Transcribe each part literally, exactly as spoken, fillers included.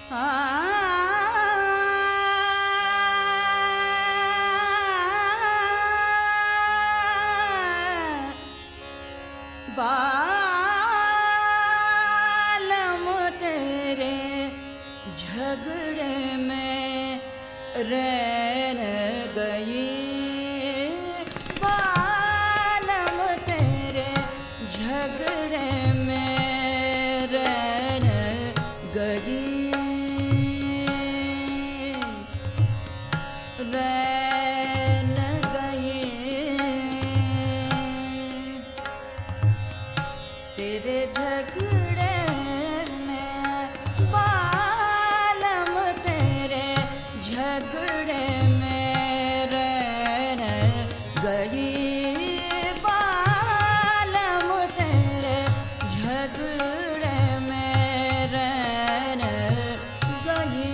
बालम तेरे झगड़े में रैन गई, बालम तेरे झगड़े में रैन गई, रैन गई तेरे झगड़े में, बालम तेरे झगड़े में रैन गई, बालम तेरे झगड़े में रैन गई।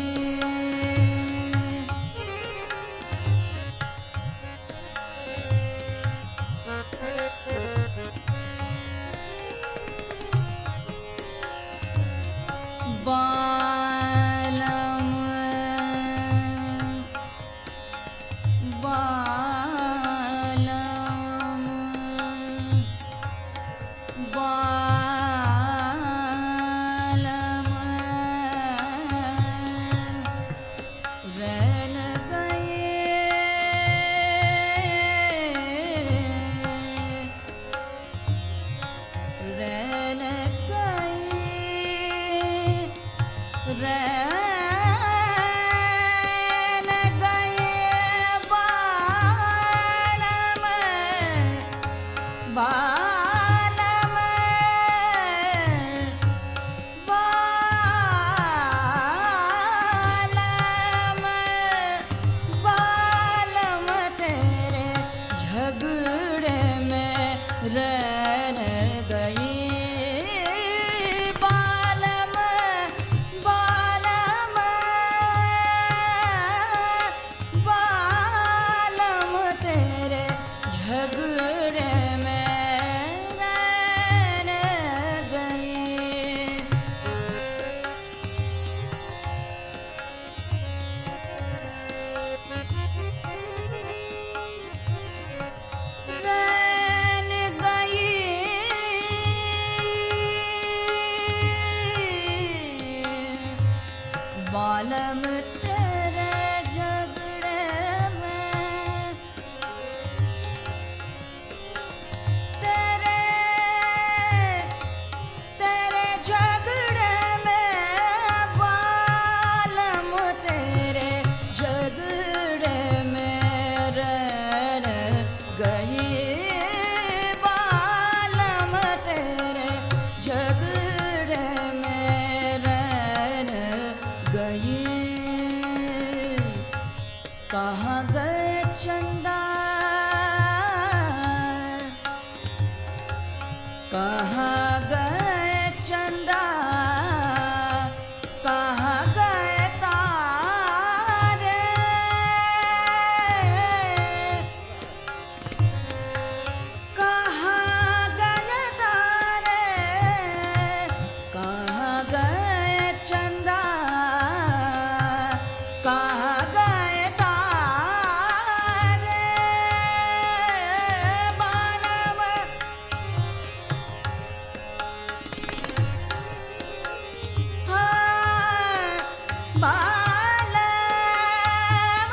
बालम बालम बालम रैन गए, रैन गए, रैन गए बालम, बालम बालम बालम तेरे झगड़े में रैन गई, बालम बालम बालम तेरे झगड़े में रैन गई। रैन गई बालम तेरे झगड़े में, तेरे तेरे झगड़े में, बालम तेरे झगड़े में रैन गई, बालम तेरे झगड़े में रैन गई। कहाँ गए चंदा, कहाँ गए चंदा, कहाँ गए तारे, कहाँ गए तारे, कहाँ गए चंदा, कहाँ गए तारे, बालम हाँ, बालम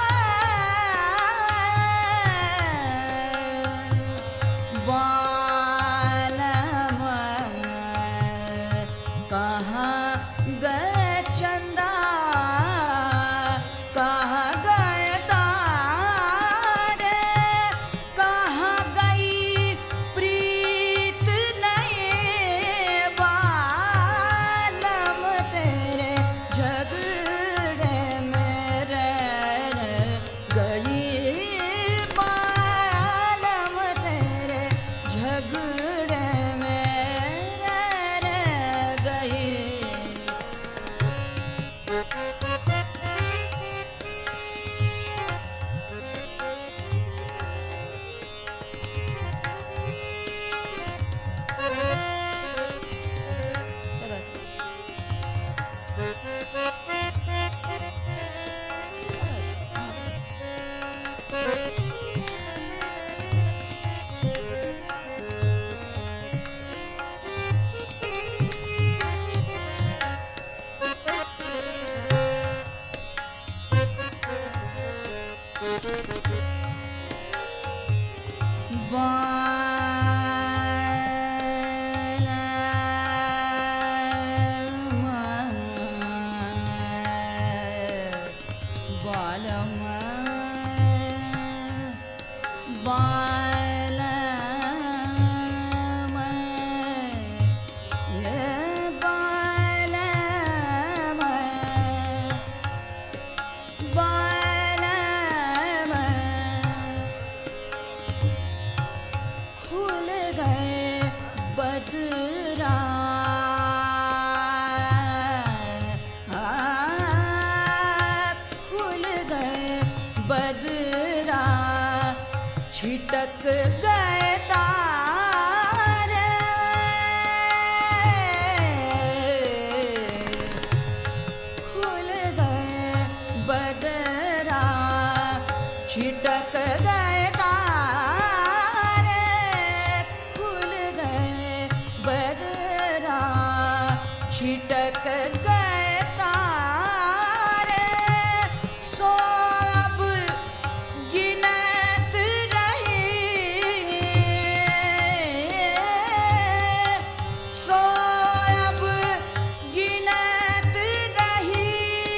बालम कहाँ गए चंदा, कहाँ गए तारे, कहाँ गई प्रीत नहीं, बालम तेरे झगड़े में रैन गई, बालम तेरे झगड़े में रैन गई। क्या बात? छिटक गए तारे, खुल गए बदरा, छिटक गए तारे, खुल गए बदरा, छिटक गए तारे, सो अब गिनत सो अब गिनत रही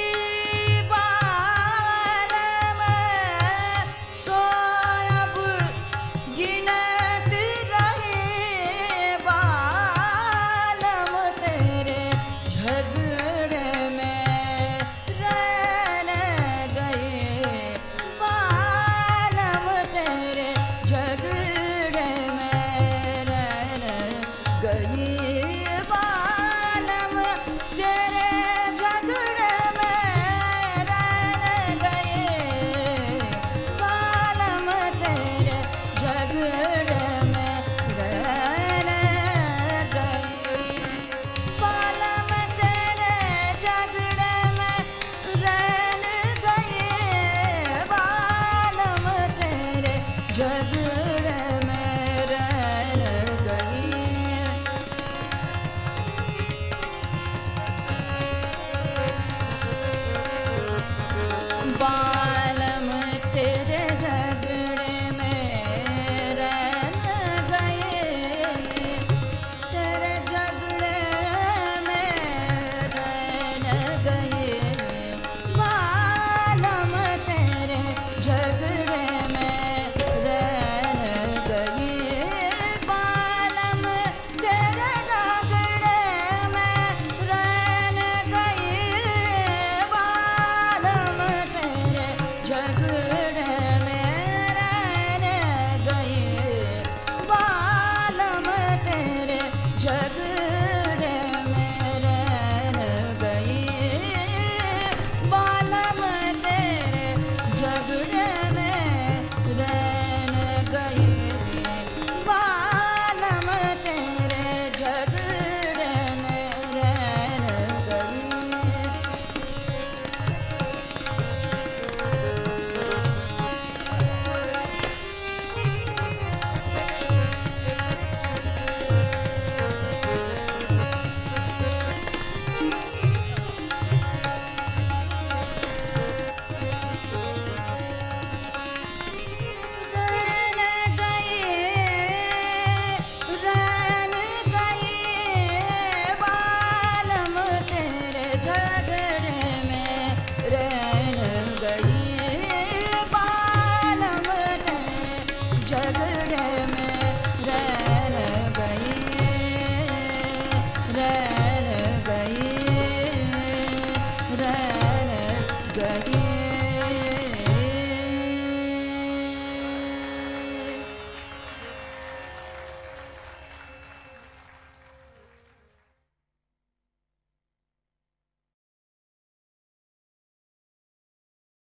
बालम, सो अब गिनत रही बालम, तेरे झगड़े में रह गए बालम, तेरे झगड़े में रह गई बालम, तेरे झगड़े में रह गए बालम, तेरे झगड़े में रह गए बालम, तेरे झगड़े में रह गए बालम, तेरे झगड़े में रह गई। बा